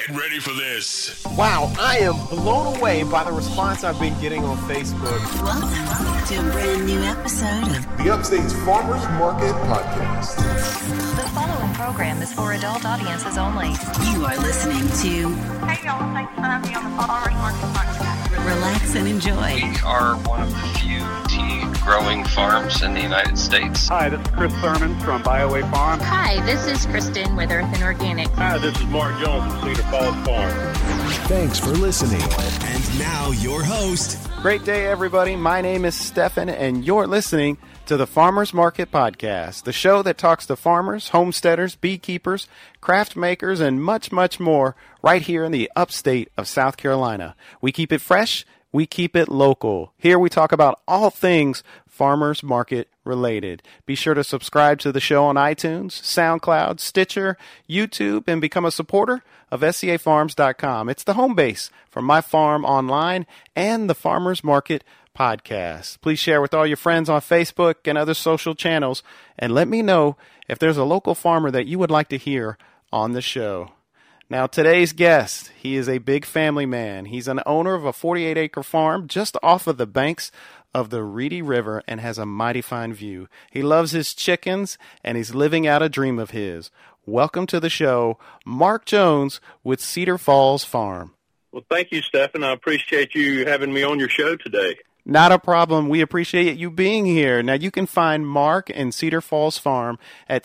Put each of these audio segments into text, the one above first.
Get ready for this. Wow, I am blown away by the response I've been getting on Facebook. Welcome to a brand new episode of the Upstate's Farmers Market Podcast. The following program is for adult audiences only. You are listening to Hey y'all, thanks for having me on the Farmers Market Podcast. Relax and enjoy. We are one of the few tea growing farms in the United States. Hi, this is Chris Thurman from BioWay Farm. Hi, this is Kristen with Earth and Organic. Hi, this is Mark Jones from Cedar Falls Farm. Thanks for listening. And now your host. Great day, everybody. My name is Stefan, and you're listening to the Farmers Market Podcast, the show that talks to farmers, homesteaders, beekeepers, craft makers, and much, much more right here in the upstate of South Carolina. We keep it fresh. We keep it local. Here we talk about all things farmers market related. Be sure to subscribe to the show on iTunes, SoundCloud, Stitcher, YouTube, and become a supporter of SCAFarms.com. It's the home base for My Farm Online and the Farmers Market Podcast. Please share with all your friends on Facebook and other social channels, and let me know if there's a local farmer that you would like to hear on the show. Now, today's guest, he is a big family man. He's an owner of a 48-acre farm just off of the banks of the Reedy River and has a mighty fine view. He loves his chickens, and he's living out a dream of his. Welcome to the show, Mark Jones with Cedar Falls Farm. Well, thank you, Stephen. I appreciate you having me on your show today. Not a problem. We appreciate you being here. Now, you can find Mark and Cedar Falls Farm at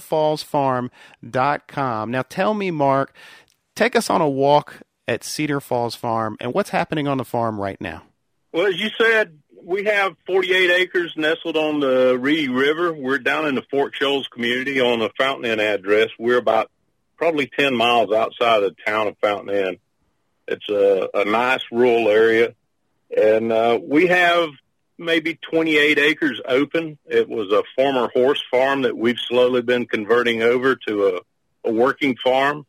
cedarfallsfarm.com. Now, tell me, Mark, take us on a walk at Cedar Falls Farm and what's happening on the farm right now. Well, as you said, we have 48 acres nestled on the Reedy River. We're down in the Fort Shoals community on a Fountain Inn address. We're about probably 10 miles outside of the town of Fountain Inn. It's a nice rural area. And we have maybe 28 acres open. It was a former horse farm that we've slowly been converting over to a working farm.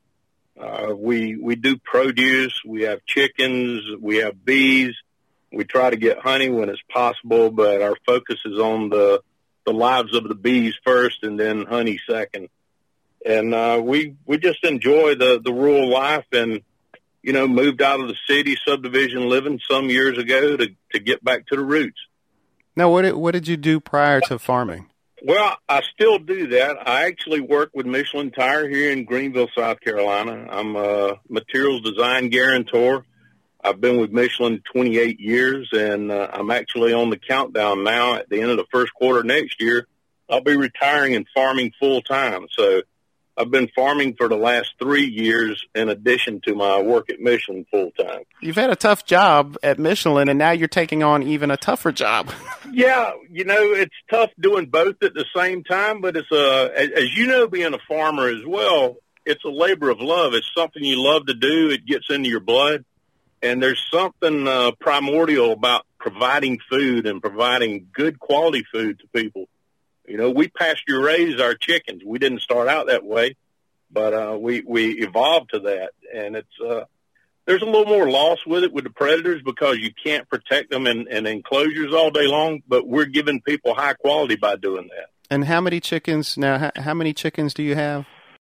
We do produce. We have chickens. We have bees. We try to get honey when it's possible, but our focus is on the lives of the bees first and then honey second. And we just enjoy the rural life and, you know, moved out of the city subdivision living some years ago to get back to the roots. Now, what did you do prior to farming? Well, I still do that. I actually work with Michelin Tire here in Greenville, South Carolina. I'm a materials design guarantor. I've been with Michelin 28 years, and I'm actually on the countdown now. At the end of the first quarter next year, I'll be retiring and farming full-time. So I've been farming for the last 3 years in addition to my work at Michelin full-time. You've had a tough job at Michelin, and now you're taking on even a tougher job. Yeah, you know, it's tough doing both at the same time, but it's as you know, being a farmer as well, it's a labor of love. It's something you love to do. It gets into your blood, and there's something primordial about providing food and providing good quality food to people. You know, we pasture raise our chickens. We didn't start out that way, but we evolved to that. And it's there's a little more loss with it with the predators because you can't protect them in enclosures all day long, but we're giving people high quality by doing that. And how many chickens now? How many chickens do you have?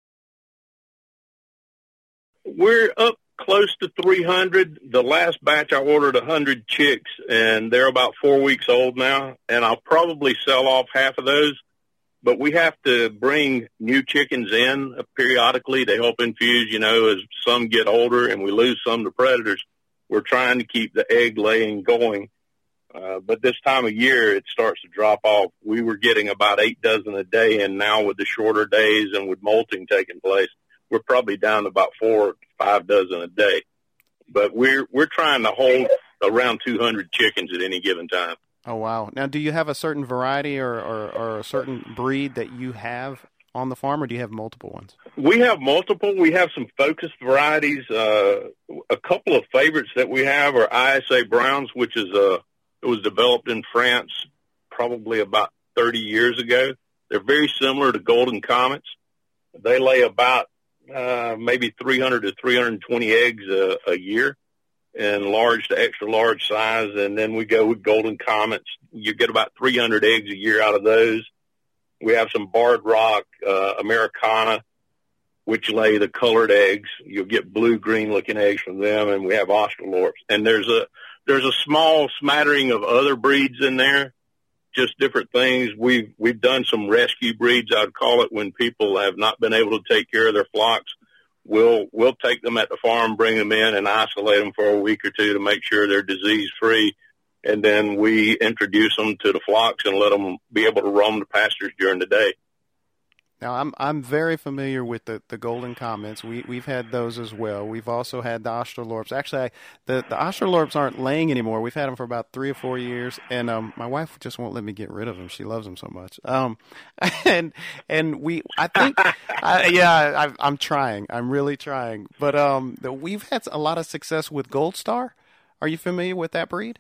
We're up close to 300. The last batch I ordered 100 chicks, and they're about 4 weeks old now, and I'll probably sell off half of those. But we have to bring new chickens in periodically to help infuse, you know, as some get older and we lose some to predators. We're trying to keep the egg laying going. But this time of year, it starts to drop off. We were getting about 8 dozen a day, and now with the shorter days and with molting taking place, we're probably down to about 4 to 5 dozen a day. But we're trying to hold around 200 chickens at any given time. Oh, wow. Now, do you have a certain variety or a certain breed that you have on the farm, or do you have multiple ones? We have multiple. We have some focused varieties. A couple of favorites that we have are ISA Browns, which is it was developed in France probably about 30 years ago. They're very similar to Golden Comets. They lay about maybe 300 to 320 eggs a year in large to extra large size, and then we go with Golden Comets. You get about 300 eggs a year out of those. We have some Barred Rock, Americana, which lay the colored eggs. You'll get blue-green looking eggs from them, and we have Australorps. And there's a small smattering of other breeds in there, just different things. We've done some rescue breeds, I'd call it, when people have not been able to take care of their flocks. We'll take them at the farm, bring them in, and isolate them for a week or two to make sure they're disease-free. And then we introduce them to the flocks and let them be able to roam the pastures during the day. Now, I'm very familiar with the Golden Comets. We've had those as well. We've also had the Australorps. Actually, the Australorps aren't laying anymore. We've had them for about 3 or 4 years, and my wife just won't let me get rid of them. She loves them so much. I'm trying. I'm really trying. But we've had a lot of success with Gold Star. Are you familiar with that breed?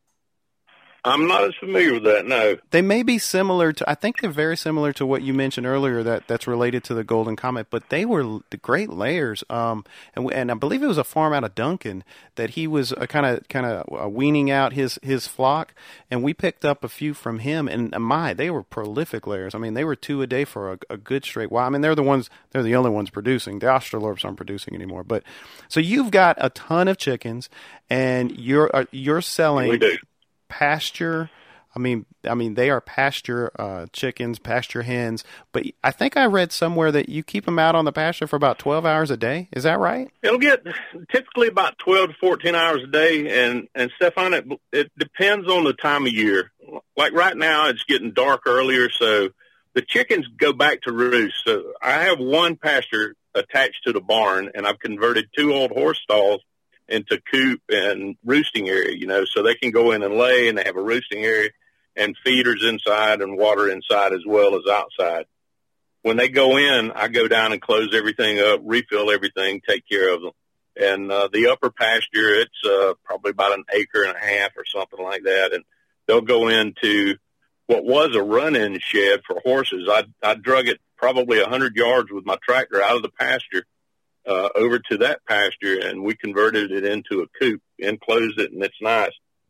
I'm not as familiar with that, no. They may be similar to, I think they're very similar to what you mentioned earlier that's related to the Golden Comet, but they were the great layers. And I believe it was a farm out of Duncan that he was kind of weaning out his flock, and we picked up a few from him, and they were prolific layers. I mean, they were 2 a day for a good straight while. I mean, they're the only ones producing. The Australorps aren't producing anymore. But so you've got a ton of chickens, and you're selling. We do. Pasture, I mean, they are pasture chickens, pasture hens. But I think I read somewhere that you keep them out on the pasture for about 12 hours a day. Is that right? It'll get typically about 12 to 14 hours a day, and Stefan, it depends on the time of year. Like right now, it's getting dark earlier, so the chickens go back to roost. So I have one pasture attached to the barn, and I've converted 2 old horse stalls into coop and roosting area, so they can go in and lay, and they have a roosting area and feeders inside and water inside as well as outside. When they go in, I go down and close everything up, refill everything, take care of them. And the upper pasture, it's probably about 1.5 acres or something like that, and they'll go into what was a run-in shed for horses. I drug it probably 100 yards with my tractor out of the pasture over to that pasture, and we converted it into a coop, enclosed it, and it's nice.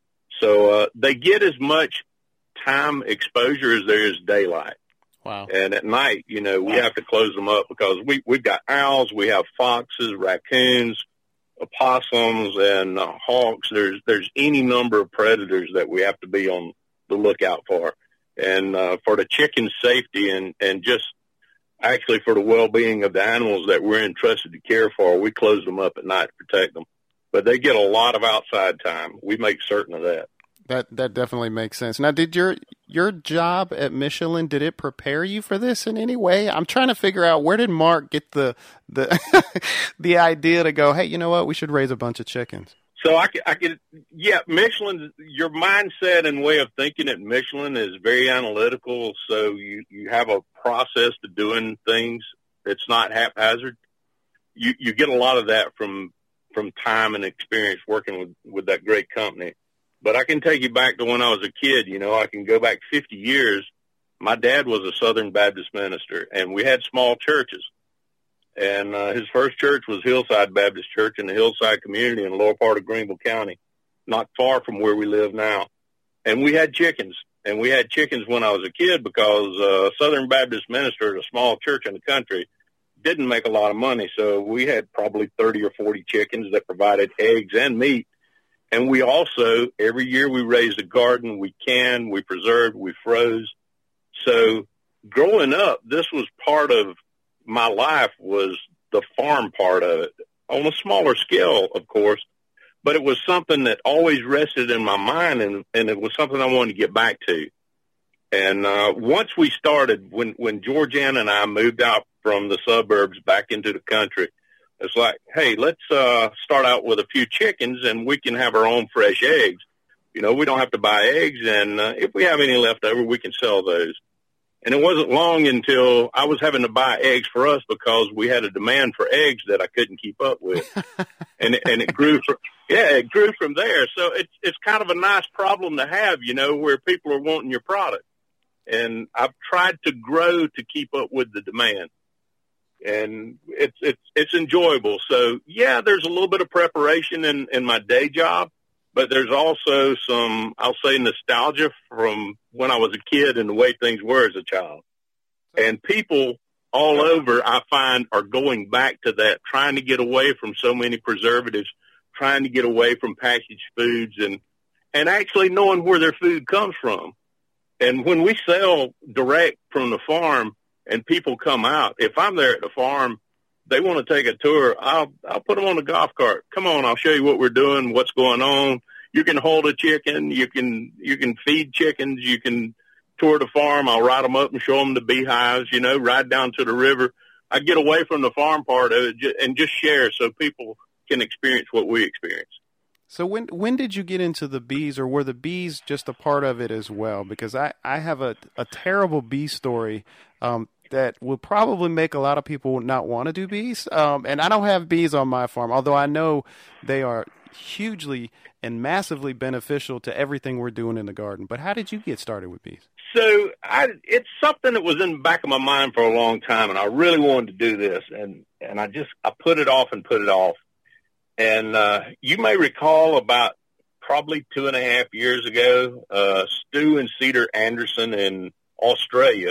So they get as much time exposure as there is daylight. Wow. And at night, we have to close them up because we've got owls, we have foxes, raccoons, opossums, and hawks. There's any number of predators that we have to be on the lookout for. And for the chicken safety and just actually for the well-being of the animals that we're entrusted to care for, we close them up at night to protect them. But they get a lot of outside time. We make certain of that. That definitely makes sense. Now, did your job at Michelin, did it prepare you for this in any way? I'm trying to figure out, where did Mark get the the idea to go, hey, you know what, we should raise a bunch of chickens? So Michelin, your mindset and way of thinking at Michelin is very analytical. So you have a process to doing things. It's not haphazard. You get a lot of that from time and experience working with that great company. But I can take you back to when I was a kid. I can go back 50 years. My dad was a Southern Baptist minister, and we had small churches. And his first church was Hillside Baptist Church in the Hillside community in the lower part of Greenville County, not far from where we live now. And we had chickens. And we had chickens when I was a kid because Southern Baptist minister at a small church in the country didn't make a lot of money. So we had probably 30 or 40 chickens that provided eggs and meat. And we also, every year we raised a garden. We canned, we preserved, we froze. So growing up, this was part of my life, was the farm part of it, on a smaller scale, of course, but it was something that always rested in my mind, and it was something I wanted to get back to. And once we started, when Georgianne and I moved out from the suburbs back into the country, it's like, hey, let's start out with a few chickens, and we can have our own fresh eggs. We don't have to buy eggs, and if we have any left over, we can sell those. And it wasn't long until I was having to buy eggs for us because we had a demand for eggs that I couldn't keep up with. and it grew from there. So it's kind of a nice problem to have, where people are wanting your product. And I've tried to grow to keep up with the demand. And it's enjoyable. So yeah, there's a little bit of preparation in my day job, but there's also some, I'll say, nostalgia from when I was a kid and the way things were as a child. And people all over, I find, are going back to that, trying to get away from so many preservatives, trying to get away from packaged foods, and actually knowing where their food comes from. And when we sell direct from the farm and people come out, if I'm there at the farm, they want to take a tour, I'll put them on the golf cart. Come on, I'll show you what we're doing, what's going on. You can hold a chicken, you can feed chickens, you can tour the farm. I'll ride them up and show them the beehives, ride down to the river. I get away from the farm part of it and just share so people can experience what we experience. So when did you get into the bees, or were the bees just a part of it as well? Because I have a terrible bee story that will probably make a lot of people not want to do bees. And I don't have bees on my farm, although I know they are hugely and massively beneficial to everything we're doing in the garden. But how did you get started with bees? So it's something that was in the back of my mind for a long time, and I really wanted to do this, and I put it off and put it off. And you may recall about probably 2.5 years ago, Stu and Cedar Anderson in Australia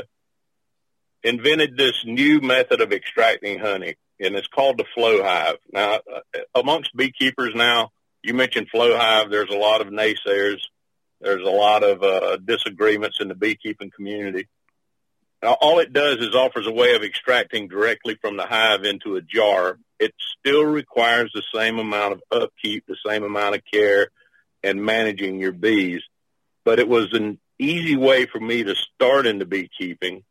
invented this new method of extracting honey, and it's called the flow hive. Now, amongst beekeepers now, you mentioned flow hive, there's a lot of naysayers. There's a lot of disagreements in the beekeeping community. Now, all it does is offers a way of extracting directly from the hive into a jar. It still requires the same amount of upkeep, the same amount of care, and managing your bees. But it was an easy way for me to start into beekeeping.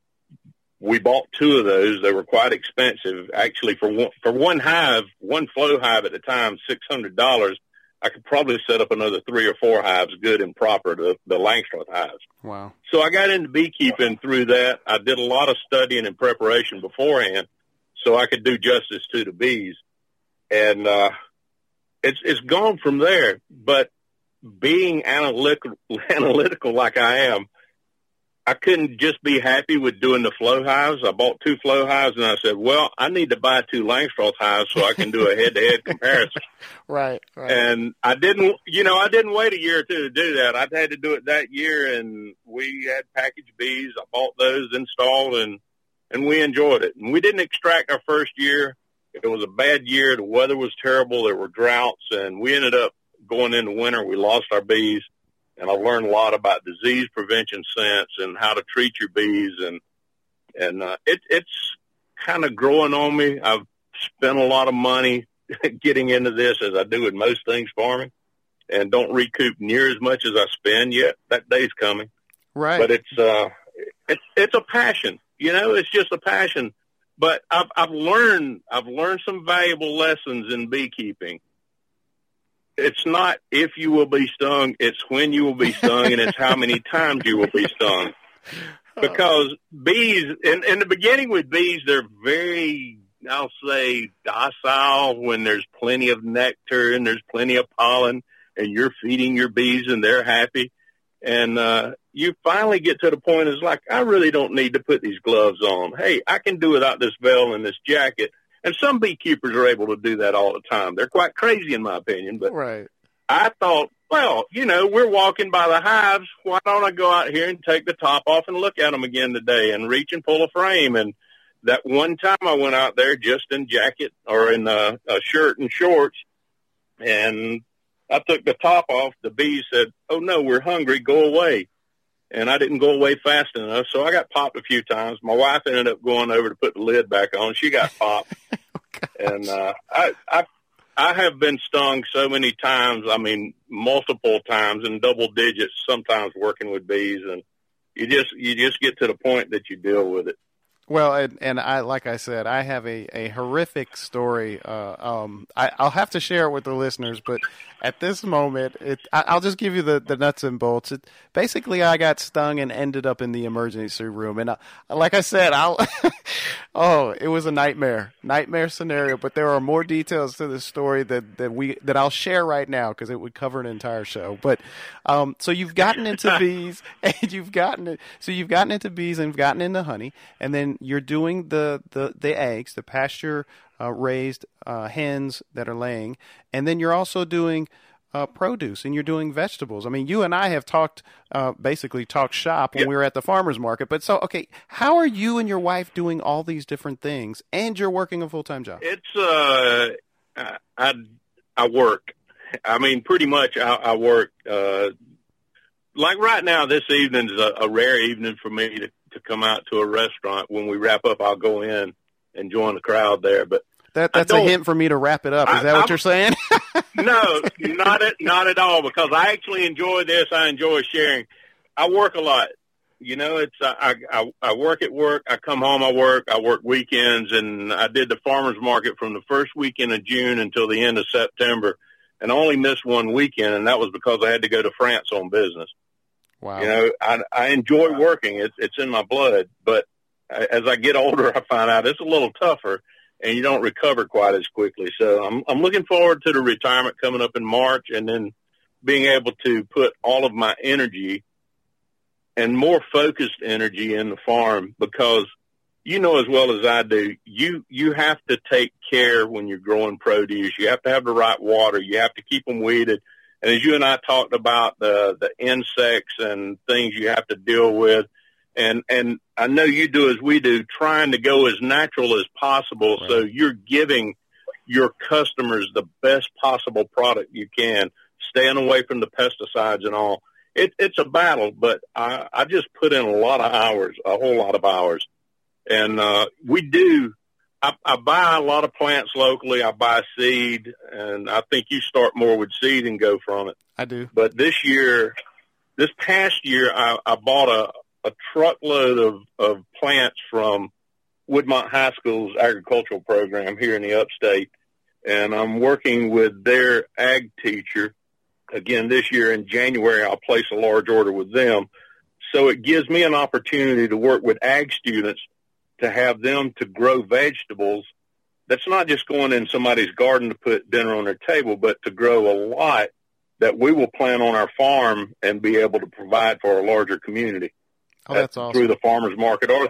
We bought 2 of those. They were quite expensive. Actually, for one hive, one flow hive at the time, $600. I could probably set up another 3 or 4 hives, good and proper, the Langstroth hives. Wow. So I got into beekeeping through that. I did a lot of studying and preparation beforehand so I could do justice to the bees. And it's gone from there. But being analytical like I am, I couldn't just be happy with doing the flow hives. I bought 2 flow hives, and I said, well, I need to buy 2 Langstroth hives so I can do a head-to-head comparison. Right. And I didn't wait a year or 2 to do that. I had to do it that year, and we had packaged bees. I bought those, installed, and we enjoyed it. And we didn't extract our first year. It was a bad year. The weather was terrible. There were droughts, and we ended up going into winter. We lost our bees. And I learned a lot about disease prevention since, and how to treat your bees, and it's kind of growing on me. I've spent a lot of money getting into this, as I do with most things farming, and don't recoup near as much as I spend yet. That day's coming, right? But it's a passion, It's just a passion. But I've learned some valuable lessons in beekeeping. It's not if you will be stung, it's when you will be stung, and it's how many times you will be stung. Because bees, in the beginning with bees, they're very, I'll say, docile when there's plenty of nectar and there's plenty of pollen, and you're feeding your bees and they're happy. And you finally get to the point, it's like, I really don't need to put these gloves on. Hey, I can do without this veil and this jacket. And some beekeepers are able to do that all the time. They're quite crazy, in my opinion. But right. I thought, well, we're walking by the hives. Why don't I go out here and take the top off and look at them again today and reach and pull a frame? And that one time I went out there just in jacket or in a shirt and shorts, and I took the top off. The bees said, oh, no, we're hungry. Go away. And I didn't go away fast enough, so I got popped a few times. My wife ended up going over to put the lid back on. She got popped. And I have been stung so many times, multiple times in double digits, sometimes working with bees, and you just get to the point that you deal with it. Well, and I, like I said, I have a horrific story. I'll have to share it with the listeners, but at this moment, I'll just give you the nuts and bolts. Basically, I got stung and ended up in the emergency room. And like I said, it was a nightmare scenario. But there are more details to this story that I'll share right now, because it would cover an entire show. But so you've gotten into bees, and you've gotten into bees and gotten into honey, and then you're doing the eggs, the pasture raised hens that are laying, and then you're also doing produce and you're doing vegetables. I mean, you and I have basically talked shop when we were at the farmer's market. But so, okay, how are you and your wife doing all these different things and you're working a full-time job? It's, I work. I mean, pretty much I work. Like right now, this evening is a rare evening for me to come out to a restaurant. When we wrap up, I'll go in and join the crowd there. But that's a hint for me to wrap it up. Is that what you're saying? No, not at all, because I actually enjoy this. I enjoy sharing. I work a lot. You know, it's I work at work. I come home, I work weekends, and I did the farmer's market from the first weekend of June until the end of September, and I only missed one weekend, and that was because I had to go to France on business. Wow. You know, I enjoy working. It's in my blood, but as I get older, I find out it's a little tougher, and you don't recover quite as quickly. So I'm looking forward to the retirement coming up in March, and then being able to put all of my energy and more focused energy in the farm, because you know as well as I do, you have to take care when you're growing produce. You have to have the right water. You have to keep them weeded. And as you and I talked about the insects and things you have to deal with, and I know you do as we do, trying to go as natural as possible, right, so you're giving your customers the best possible product you can, staying away from the pesticides and all. It's a battle, but I just put in a lot of hours, a whole lot of hours. And we do. I buy a lot of plants locally. I buy seed, and I think you start more with seed and go from it. I do. But this past year, I bought a truckload of plants from Woodmont High School's agricultural program here in the upstate, and I'm working with their ag teacher. Again, this year in January, I'll place a large order with them. So it gives me an opportunity to work with ag students to have them to grow vegetables. That's not just going in somebody's garden to put dinner on their table, but to grow a lot that we will plant on our farm and be able to provide for a larger community. Oh, that's awesome. Through the farmer's market or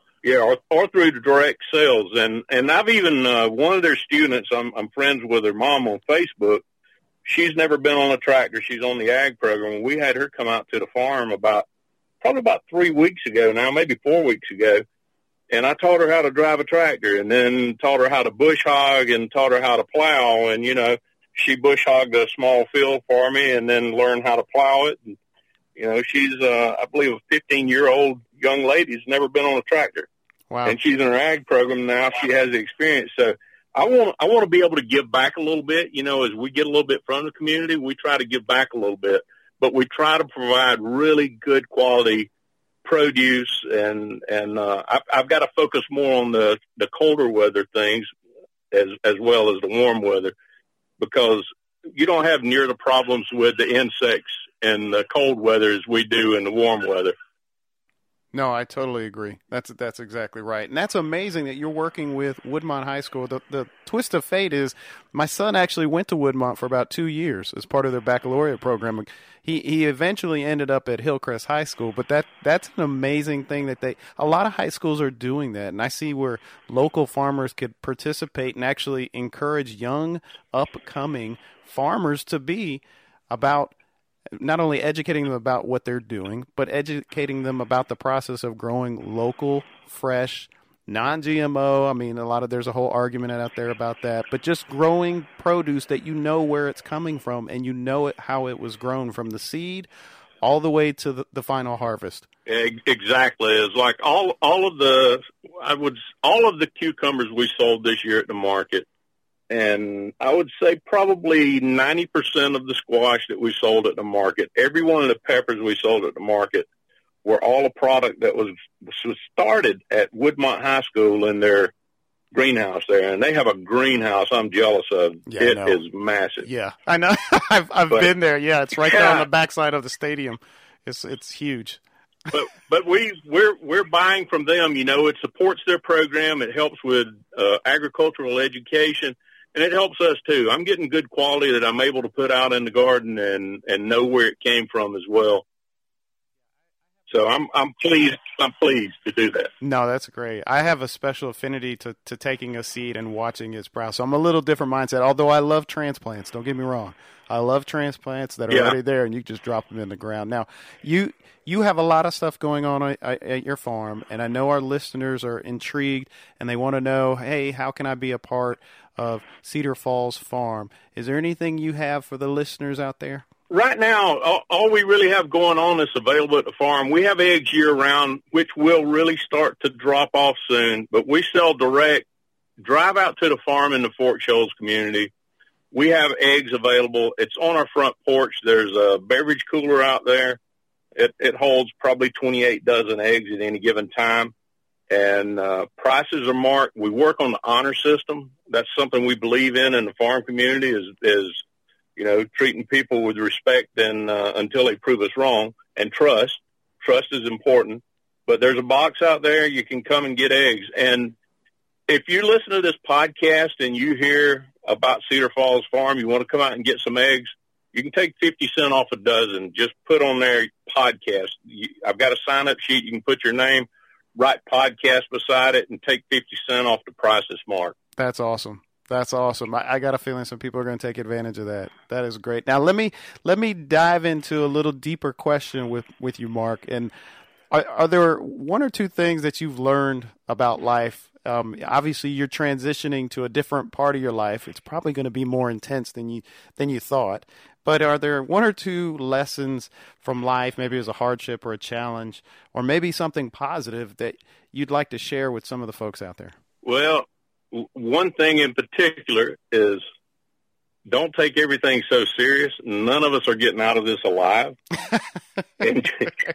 through the direct sales. And I've even, one of their students, I'm friends with her mom on Facebook. She's never been on a tractor. She's on the ag program. We had her come out to the farm probably about 3 weeks ago now, maybe 4 weeks ago. And I taught her how to drive a tractor, and then taught her how to bush hog and taught her how to plow. And, you know, she bush hogged a small field for me and then learned how to plow it. And, you know, she's, I believe, a 15-year-old young lady who's never been on a tractor. Wow. And she's in her ag program now. She has the experience. So I want to be able to give back a little bit. You know, as we get a little bit from the community, we try to give back a little bit, but we try to provide really good quality produce. And I've got to focus more on the colder weather things as well as the warm weather, because you don't have near the problems with the insects in the cold weather as we do in the warm weather. No, I totally agree. That's exactly right. And that's amazing that you're working with Woodmont High School. The twist of fate is my son actually went to Woodmont for about 2 years as part of their baccalaureate program. He eventually ended up at Hillcrest High School, but that's an amazing thing that a lot of high schools are doing that. And I see where local farmers could participate and actually encourage young, upcoming farmers to be about not only educating them about what they're doing, but educating them about the process of growing local, fresh, non-GMO. I mean, there's a whole argument out there about that, but just growing produce that you know where it's coming from and you know how it was grown from the seed all the way to the final harvest. Exactly. It's like all of the cucumbers we sold this year at the market. And I would say probably 90% of the squash that we sold at the market, every one of the peppers we sold at the market, were all a product that was started at Woodmont High School in their greenhouse there. And they have a greenhouse I'm jealous of. Yeah, it is massive. Yeah, I know. I've been there. Yeah, it's right there on the backside of the stadium. It's huge. But we're buying from them. You know, it supports their program. It helps with agricultural education. And it helps us, too. I'm getting good quality that I'm able to put out in the garden and know where it came from as well. So I'm pleased. I'm pleased to do that. No, that's great. I have a special affinity to taking a seed and watching it sprout. So I'm a little different mindset, although I love transplants. Don't get me wrong. I love transplants that are already there and you just drop them in the ground. Now, you have a lot of stuff going on at your farm, and I know our listeners are intrigued and they want to know, hey, how can I be a part of Cedar Falls Farm? Is there anything you have for the listeners out there? Right now, all we really have going on is available at the farm. We have eggs year-round, which will really start to drop off soon, but we sell direct. Drive out to the farm in the Fort Shoals community. We have eggs available. It's on our front porch. There's a beverage cooler out there. It holds probably 28 dozen eggs at any given time, and prices are marked. We work on the honor system. That's something we believe in the farm community is treating people with respect and until they prove us wrong, and trust. Trust is important. But there's a box out there. You can come and get eggs. And if you listen to this podcast and you hear about Cedar Falls Farm, you want to come out and get some eggs, you can take 50 cents off a dozen. Just put on their podcast. I've got a sign-up sheet. You can put your name, write podcast beside it, and take 50 cents off the price that's marked. That's awesome. That's awesome. I got a feeling some people are going to take advantage of that. That is great. Now, let me dive into a little deeper question with you, Mark. And are there one or two things that you've learned about life? Obviously, you're transitioning to a different part of your life. It's probably going to be more intense than you thought. But are there one or two lessons from life, maybe it was a hardship or a challenge, or maybe something positive that you'd like to share with some of the folks out there? Well, one thing in particular is don't take everything so serious. None of us are getting out of this alive. And,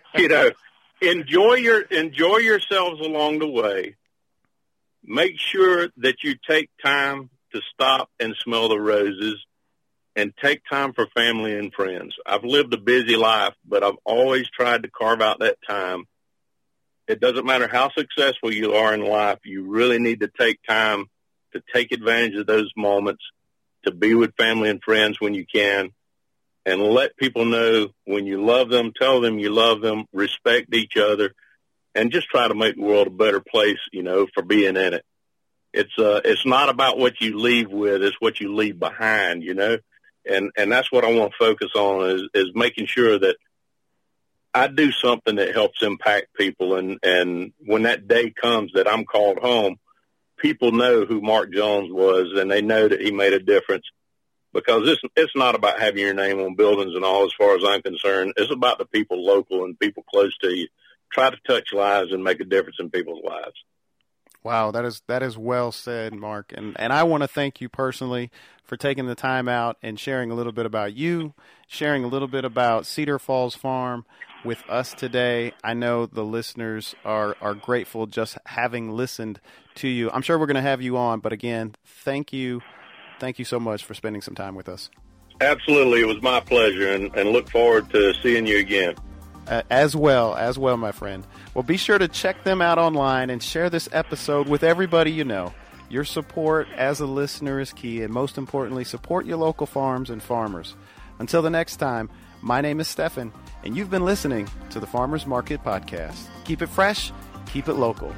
enjoy yourselves along the way. Make sure that you take time to stop and smell the roses and take time for family and friends. I've lived a busy life, but I've always tried to carve out that time. It doesn't matter how successful you are in life, you really need to take time to take advantage of those moments, to be with family and friends when you can, and let people know when you love them, tell them you love them, respect each other, and just try to make the world a better place, for being in it. It's not about what you leave with, it's what you leave behind, and that's what I want to focus on is making sure that I do something that helps impact people. And when that day comes that I'm called home, people know who Mark Jones was, and they know that he made a difference, because it's not about having your name on buildings and all, as far as I'm concerned. It's about the people local and people close to you. Try to touch lives and make a difference in people's lives. Wow, that is well said, Mark. And I want to thank you personally for taking the time out and sharing a little bit about you, sharing a little bit about Cedar Falls Farm with us today. I know the listeners are grateful just having listened to you. I'm sure we're going to have you on, but again, thank you. Thank you so much for spending some time with us. Absolutely. It was my pleasure, and look forward to seeing you again. As well, my friend. Well, be sure to check them out online and share this episode with everybody you know. Your support as a listener is key, and most importantly, support your local farms and farmers. Until the next time, my name is Stefan, and you've been listening to the Farmers Market Podcast. Keep it fresh, keep it local.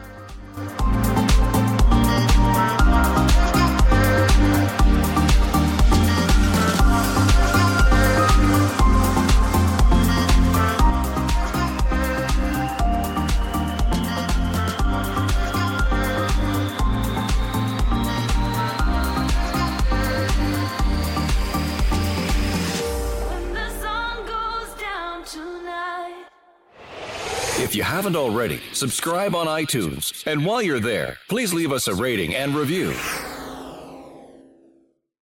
If you haven't already, subscribe on iTunes. And while you're there, please leave us a rating and review.